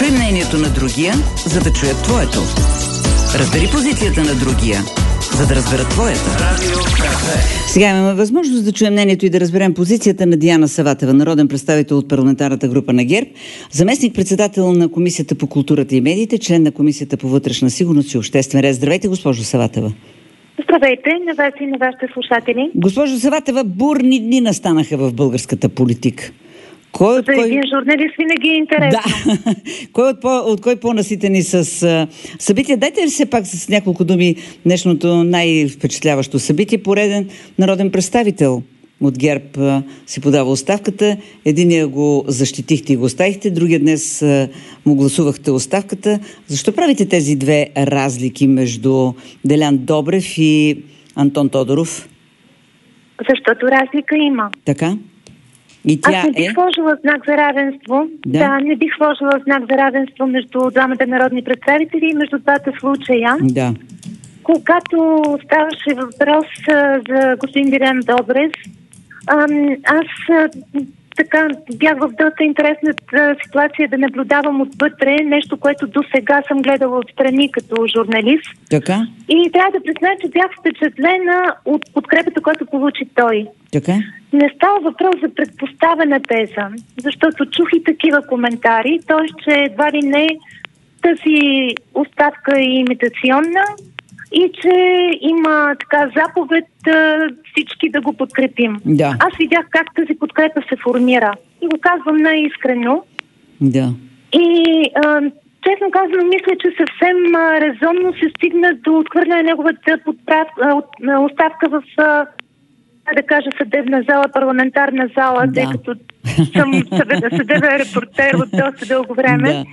Чуй мнението на другия, за да чуят твоето. Разбери позицията на другия, за да разберат твоята. Сега имаме възможност да чуем мнението и да разберем позицията на Диана Саватева, народен представител от парламентарната група на ГЕРБ, заместник-председател на Комисията по културата и медиите, член на Комисията по вътрешна сигурност и обществен ред. Здравейте, госпожо Саватева. Здравейте на вас и на вашите слушатели. Госпожо Саватева, бурни дни настанаха в българската политика. За един журналист винаги е интересно. Да. От кой по-наситени с събития? Дайте ли се пак с няколко думи днешното най-впечатляващо събитие. Пореден народен представител от ГЕРБ си подава оставката. Единия го защитихте и го оставихте, другия днес му гласувахте оставката. Защо правите тези две разлики между Делян Добрев и Антон Тодоров? Защото разлика има. Така? И тя Аз не бих сложила знак за равенство. Да, не бих сложила знак за равенство между двамата народни представители и между двата случая. Да. Когато ставаше въпрос за господин Делян Добрев, аз така бях в доста интересната ситуация да наблюдавам отвътре нещо, което до сега съм гледала отстрани като журналист. Така. И трябва да призная, че бях впечатлена от подкрепата, която получи той. Така. Не става въпрос за предпоставена теза, защото чух и такива коментари, т.е. че едва ли не тази оставка е имитационна и че има така заповед всички да го подкрепим. Да. Аз видях как тази подкрепа се формира и го казвам най-искрено. Да. И честно казано, мисля, че съвсем резонно се стигна до отхвърляне на неговата оставка в да кажа съдебна зала, парламентарна зала, тъй като съм съдебен репортер от доста дълго време. Да.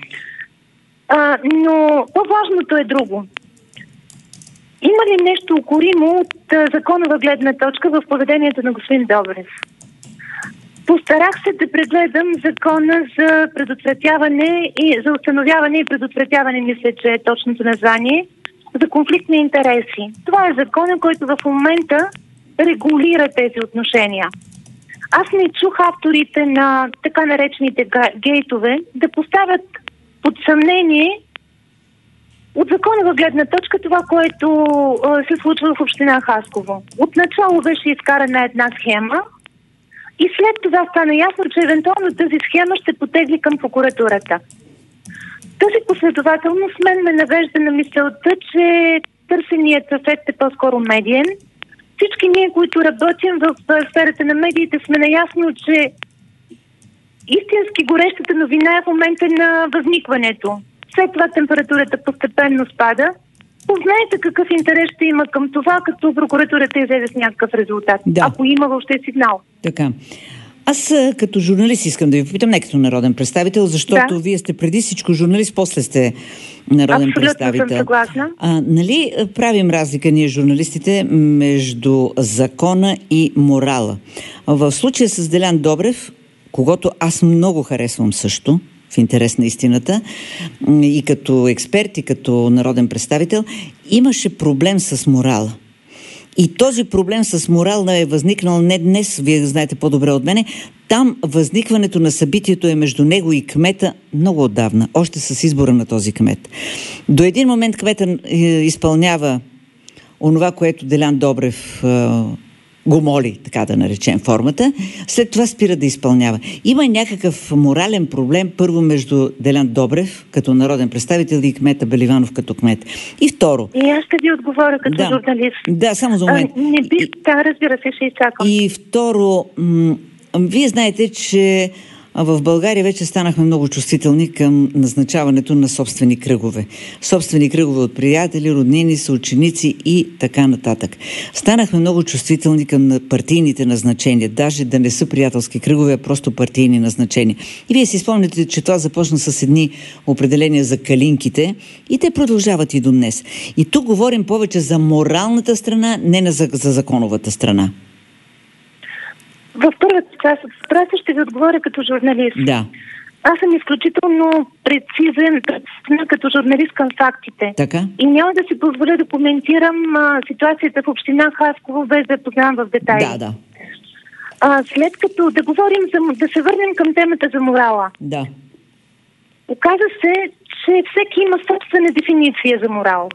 Но по-важното е друго. Има ли нещо укоримо от законова гледна точка в поведението на господин Добрев? Постарах се да прегледам закона за предотвратяване и за установяване и предотвратяване, мисля, че е точното название, за конфликт на интереси. Това е закона, който в момента регулира тези отношения. Аз не чух авторите на така наречените гейтове да поставят под съмнение от законова гледна точка това, което се случва в община Хасково. Отначало беше изкарана една схема и след това стана ясно, че евентуално тази схема ще потегли към прокуратурата. Тази последователност мен ме навежда на мисълта, че търсеният ефект е по-скоро медиен. Всички ние, които работим в сферата на медиите, сме наясно, че истински горещата новина е в момента на възникването. След това температурата постепенно спада. Познайте какъв интерес ще има към това, като прокуратурата излезе с някакъв резултат. Да. Ако има въобще сигнал. Така. Аз като журналист искам да ви попитам, не като народен представител, защото вие сте преди всичко журналист, после сте народен представител. Абсолютно съм съгласна. Нали правим разлика ние журналистите между закона и морала? В случая с Делян Добрев, когото аз много харесвам също, в интерес на истината, и като експерт, и като народен представител, имаше проблем с морала. И този проблем с морала е възникнал не днес, вие знаете по-добре от мене. Там възникването на събитието е между него и кмета много отдавна, още с избора на този кмет. До един момент кмета изпълнява онова, което Делян Добрев го моли, така да наречем формата, след това спира да изпълнява. Има някакъв морален проблем първо между Делян Добрев като народен представител и кмета Беливанов като кмет. И второ... И аз ще ви отговоря като журналист. Да, само за момент. Разбира се, ще изчакам. И второ, вие знаете, че в България вече станахме много чувствителни към назначаването на собствени кръгове. Собствени кръгове от приятели, роднини, съученици и така нататък. Станахме много чувствителни към партийните назначения. Даже да не са приятелски кръгове, а просто партийни назначения. И вие си спомняте, че това започна с едни определения за калинките и те продължават и до днес. И тук говорим повече за моралната страна, не за законовата страна. В първата част от въпроса ще ви отговоря като журналист. Да. Аз съм изключително прецизен като журналист към фактите. Така? И няма да си позволя да коментирам ситуацията в община Хасково, без да я познавам в детайли. Да. След като да говорим, да се върнем към темата за морала. Да. Оказа се, че всеки има собствена дефиниция за морал.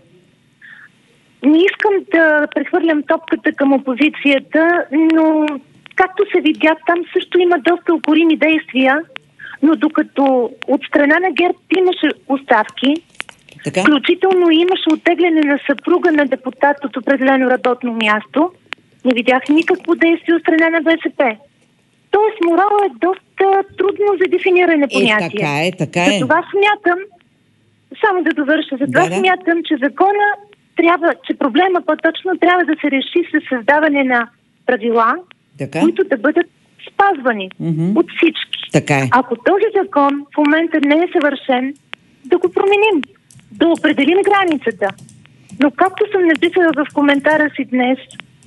Не искам да прехвърлям топката към опозицията, но както се видя, там също има доста укорими действия, но докато от страна на ГЕРБ имаше оставки, така? Включително имаше оттегляне на съпруга на депутат от определено работно място, не видях никакво действие от страна на БСП. Тоест, морал е доста трудно за дефиниране понятие. Така е. Затова смятам, само да довърша, смятам, че закона че проблема по-точно трябва да се реши с създаване на правила, които да бъдат спазвани от всички. Така е. Ако този закон в момента не е съвършен, да го променим, да определим границата. Но както съм написала в коментара си днес,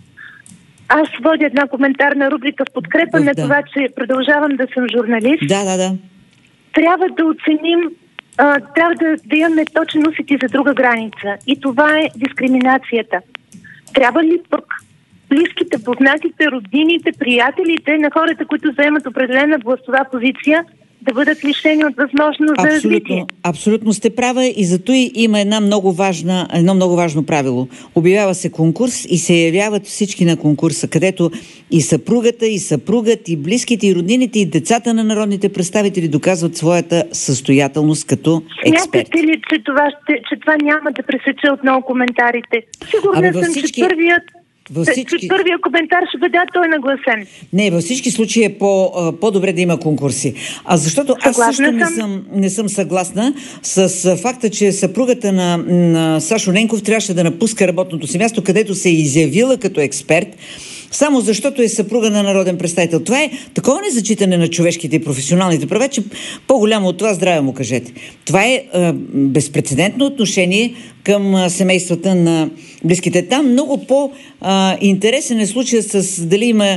аз водя една коментарна рубрика в подкрепа на това, че продължавам да съм журналист. Да. Трябва да оценим, трябва да имаме точен усет и за друга граница. И това е дискриминацията. Трябва ли пък близките, познатите, роднините, приятелите на хората, които заемат определена властова позиция, да бъдат лишени от възможност за развитие? Абсолютно сте права и зато има едно много важно правило. Обявява се конкурс и се явяват всички на конкурса, където и съпругата, и съпругът, и близките, и роднините, и децата на народните представители доказват своята състоятелност като експерт. Смятате ли, че това няма да пресече отново коментарите? Сигурна съм, че първия коментар ще бъде, той е нагласен. Не, във всички случаи е по-добре да има конкурси. Защото аз също не съм съгласна с факта, че съпругата на Сашо Ненков трябваше да напуска работното си място, където се е изявила като експерт, само защото е съпруга на народен представител. Това е такова незачитане на човешките и професионалните права, че по-голямо от това здраве му кажете. Това е безпрецедентно отношение към семействата на близките. Там много по-интересен е случаят с дали има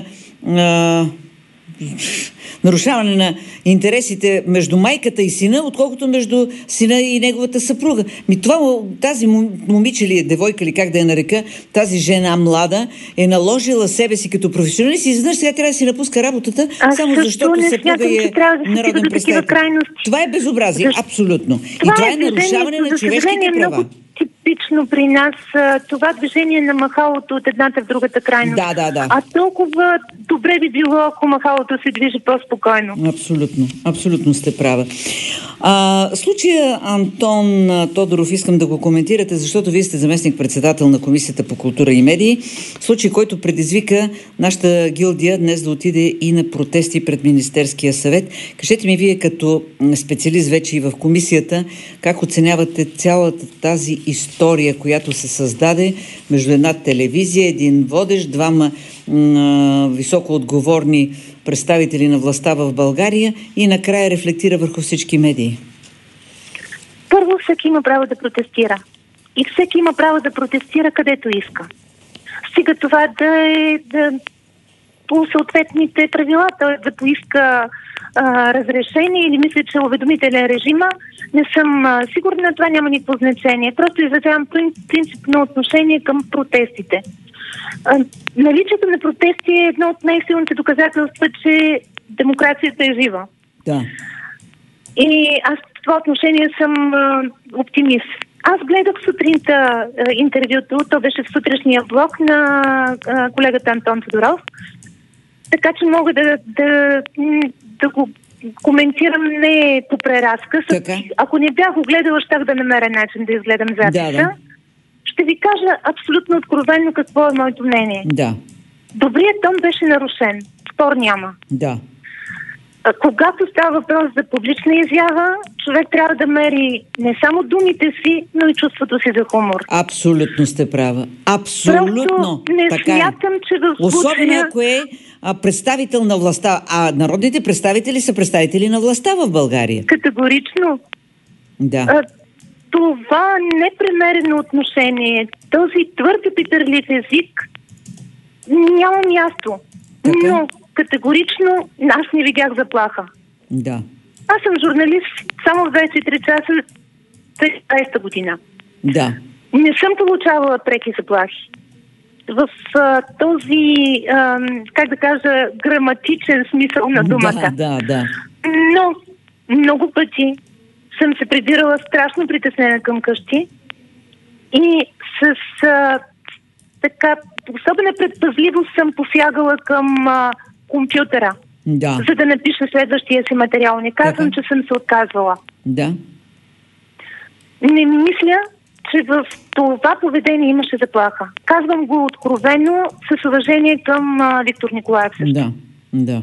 нарушаване на интересите между майката и сина, отколкото между сина и неговата съпруга. Тази момиче ли, девойка ли, как да я нарека, тази жена млада е наложила себе си като професионалист и изведнъж сега трябва да си напуска работата, само защото съпруга е народен представител. Това е безобразие, абсолютно. И това е нарушаване на човешките права. Типично при нас това движение на махалото от едната в другата крайност. Да. А толкова добре би било, ако махалото се движи по-спокойно. Абсолютно сте права. Случая Антон Тодоров искам да го коментирате, защото вие сте заместник-председател на Комисията по култура и медии. Случай, който предизвика нашата гилдия днес да отиде и на протести пред Министерския съвет. Кажете ми вие като специалист вече и в комисията, как оценявате цялата тази история, която се създаде между една телевизия, един водещ, двама високо отговорни представители на властта в България и накрая рефлектира върху всички медии? Първо, всеки има право да протестира. И всеки има право да протестира където иска. Стига това да е по съответните правила, т.е. да поиска разрешение или мисля, че уведомителен режима. Не съм сигурна, това няма никакво значение. Просто изразявам принципно отношение към протестите. Наличието на протести е едно от най-силните доказателства, че демокрацията е жива. Да. И аз в това отношение съм оптимист. Аз гледах сутринта интервюто, то беше в сутрешния блог на колегата Антон Тодоров, така че мога да го коментирам не по преразказ. Ако не бях го гледала, щях да намеря начин да изгледам записа. Да. Ще ви кажа абсолютно откровенно какво е моето мнение. Да. Добрият тон беше нарушен. Спор няма. Да. Когато става въпрос за публична изява, човек трябва да мери не само думите си, но и чувството си за хумор. Абсолютно сте права. Абсолютно. Просто не смятам, че в случая... Особено ако е представител на властта. А народните представители са представители на властта в България. Категорично. Да. Това непремерено отношение, този твърде питърлив език няма място. Така? Но категорично аз не видях заплаха. Да. Аз съм журналист само в 24 часа 2020 година. Да. Не съм получавала преки заплахи. В този, как да кажа, граматичен смисъл на думата. Да. Но много пъти съм се прибирала страшно притеснена към къщи и с така особена предпазливост съм посягала към компютъра, за да напиша следващия си материал. Не казвам, че съм се отказвала. Да. Не мисля, че в това поведение имаше заплаха. Казвам го откровено, с уважение към Виктор Николаев също. Да.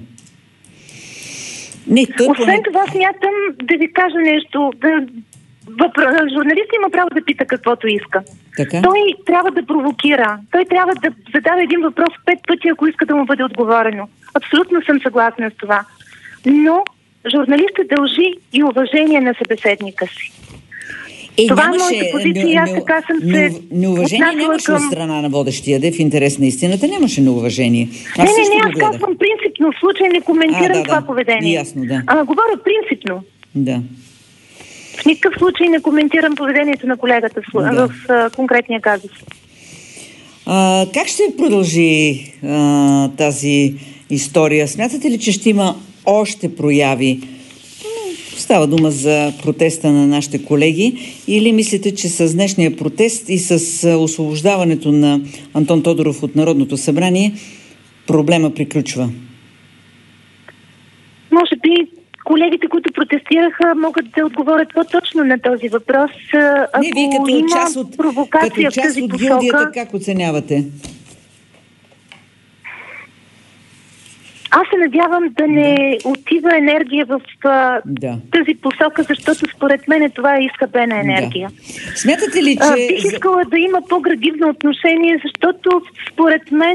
Освен това смятам да ви кажа нещо. Журналист има право да пита каквото иска. Така? Той трябва да провокира. Той трябва да задава един въпрос 5 пъти, ако иска да му бъде отговорено. Абсолютно съм съгласна с това. Но журналистът дължи и уважение на събеседника си. Това е моята позиция и аз така съм се неуважение нямаше от страна на водещия, в интерес на истината нямаше неуважение. Не, аз казвам принципно. В случай не коментирам това поведение. Ясно, да. Говоря принципно. Да. В никакъв случай не коментирам поведението на колегата в конкретния казус. Как ще продължи тази история? Смятате ли, че ще има още прояви? Става дума за протеста на нашите колеги, или мислите, че с днешния протест и с освобождаването на Антон Тодоров от Народното събрание проблема приключва? Може би колегите, които протестираха, могат да отговорят по-точно на този въпрос. Ако вие като част от провокация в тази гилдията, как оценявате? Аз се надявам да не отива енергия в тази посока, защото според мен това е изхабена енергия. Да. Смятате ли, че... Бих искала да има по-градивно отношение, защото според мен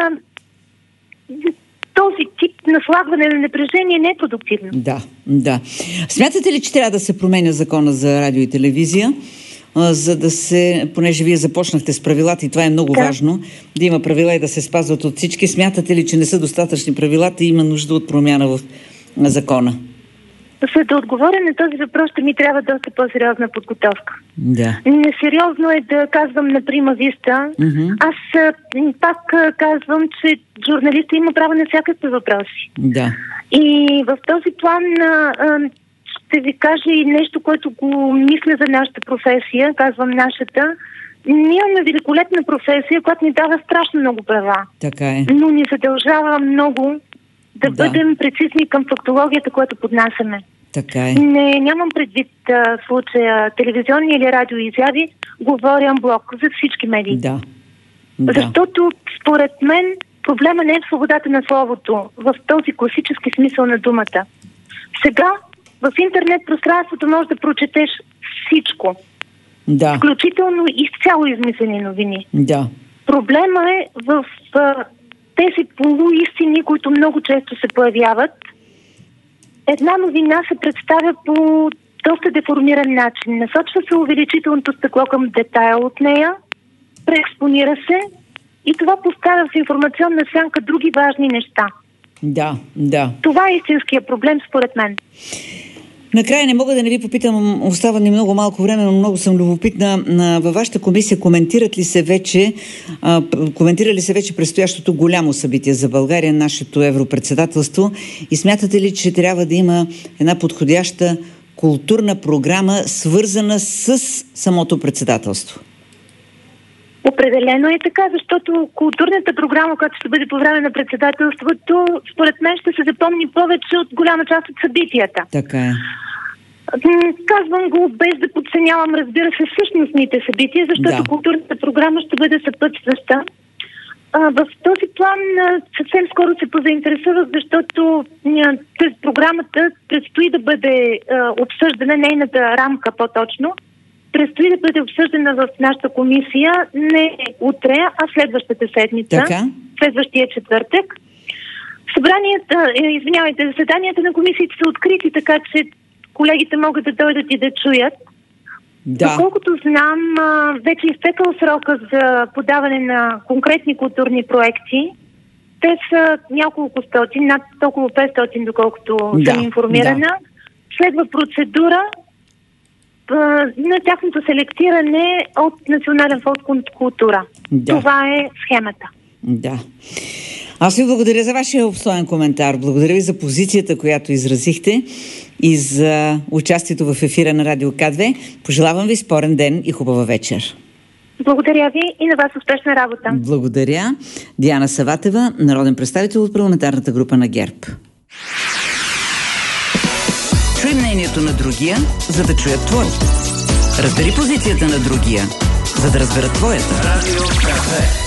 този тип наслагване на напрежение не е продуктивно. Да. Смятате ли, че трябва да се променя закона за радио и телевизия, за да се, понеже вие започнахте с правилата и това е много важно, да има правила и да се спазват от всички. Смятате ли, че не са достатъчни правилата и има нужда от промяна в закона? За да отговоря на този въпрос, ще ми трябва доста по-сериозна подготовка. Да. Несериозно е да казвам на прима виста. Аз пак казвам, че журналистът има право на всякакви въпроси. Да. И в този план ще ви кажа и нещо, което го мисля за нашата професия, казвам нашата. Ние имаме великолепна професия, която ни дава страшно много права. Така е. Но ни задължава много да бъдем прецизни към фактологията, която поднасяме. Така е. Нямам предвид случая телевизионни или радиоизяви, говоря анблок за всички медии. Да. Защото според мен проблема не е в свободата на словото, в този класически смисъл на думата. Сега в интернет пространството можеш да прочетеш всичко. Да. Включително изцяло измислени новини. Да. Проблема е в тези полуистини, които много често се появяват. Една новина се представя по доста деформиран начин. Насочва се увеличителното стъкло към детайл от нея, преекспонира се и това поставя в информационна сянка други важни неща. Да. Това е истинския проблем, според мен. Накрая не мога да не ви попитам, остава ни много малко време, но много съм любопитна. Във вашата комисия коментирали се вече предстоящото голямо събитие за България, нашето европредседателство, и смятате ли, че трябва да има една подходяща културна програма, свързана с самото председателство? Определено е така, защото културната програма, която ще бъде по време на председателството, според мен ще се запомни повече от голяма част от събитията. Така е. Казвам го без да подценявам, разбира се, същностните събития, защото културната програма ще бъде съпътстваща. В този план съвсем скоро се позаинтересувах, защото програмата предстои да бъде обсъждана, нейната рамка по-точно, предстои да бъде обсъждана в нашата комисия не утре, а следващата седмица, следващия четвъртък. Заседанията на комисиите са открити, така че колегите могат да дойдат и да чуят. Доколкото знам, вече изтекал срока за подаване на конкретни културни проекти. Те са няколко стотин, над около 500, доколкото съм информирана. Следва процедура на тяхното селектиране от Национален фонд култура. Това е схемата. Да. Аз ви благодаря за вашия обстоен коментар. Благодаря ви за позицията, която изразихте и за участието в ефира на Радио К2. Пожелавам ви спорен ден и хубава вечер. Благодаря ви и на вас успешна работа. Благодаря. Диана Саватева, народен представител от парламентарната група на ГЕРБ. Чуй мнението на другия, за да чуят твой. Разбери позицията на другия, за да разберат твоята. Радио К2.